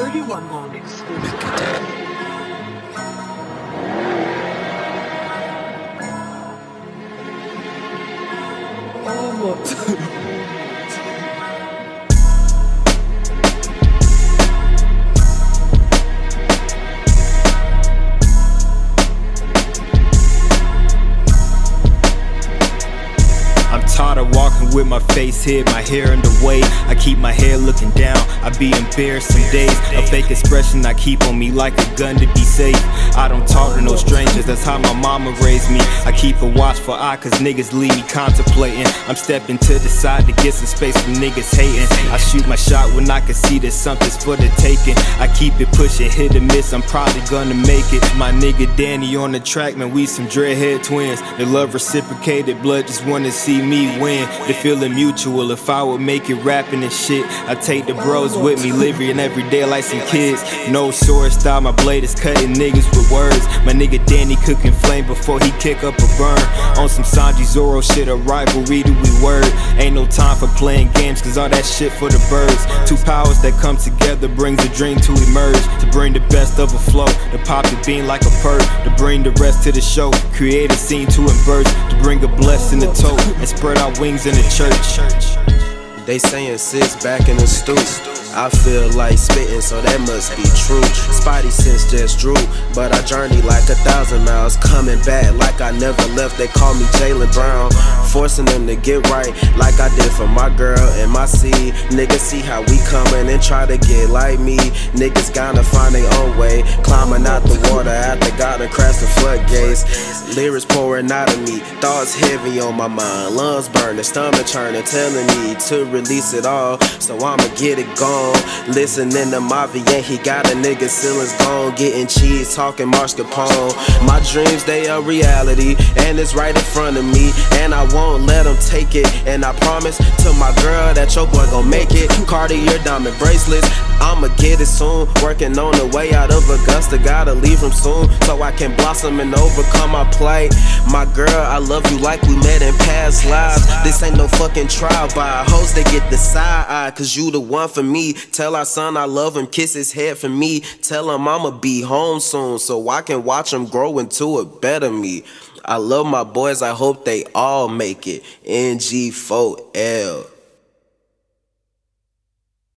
31 mornings. Oh, I'm tired of walking with my face hid, my hair in the way. I keep my head looking down, I be embarrassed some days. A fake expression I keep on me like a gun to be safe. I don't talk to no strangers, that's how my mama raised me. I keep a watchful eye cause niggas leave me contemplating. I'm stepping to the side to get some space from niggas hating. I shoot my shot when I can see that something's for the taking. I keep it pushing, hit and miss, I'm probably gonna make it. My nigga Danny on the track, man, we some dreadhead twins. The love reciprocated, blood just wanna see me win. The feeling mutual, if I would make it rapping and shit, I take the bros with me, living every day like some kids. No sword style, my blade is cutting niggas with words. My nigga Danny cooking flame before he kick up a burn. On some Sanji Zoro shit, a rivalry do we word. Ain't no time for playing games cause all that shit for the birds. Two powers that come together brings a dream to emerge. To bring the best of a flow, to pop the bean like a perk. To bring the rest to the show, create a scene to emerge. To bring a blessing to toe and spread our wings in the church. They saying sis back in the stoop. I feel like spitting, so that must be true. Spidey sense just drew, but I journey like 1,000 miles. Coming back like I never left, they call me Jaylen Brown. Forcing them to get right like I did for my girl and my seed. Niggas see how we coming and try to get like me. Niggas gotta find their own way, climbing out the water after God and crash the floodgates. Lyrics pouring out of me, thoughts heavy on my mind. Lungs burning, stomach churning, telling me to release it all, so I'ma get it gone. Listening to Mavi and he got a nigga ceilings gone. Getting cheese, talking mascarpone. My dreams, they a reality, and it's right in front of me, and I won't let them take it. And I promise to my girl that your boy gon' make it. Cartier diamond bracelets, I'ma get it soon. Working on the way out of Augusta, gotta leave him soon, so I can blossom and overcome my plight. My girl, I love you like we met in past lives. This ain't no fucking trial by hoes, they get the side eye, cause you the one for me. Tell our son I love him, kiss his head for me. Tell him I'ma be home soon, so I can watch him grow into a better me. I love my boys, I hope they all make it. NG4L.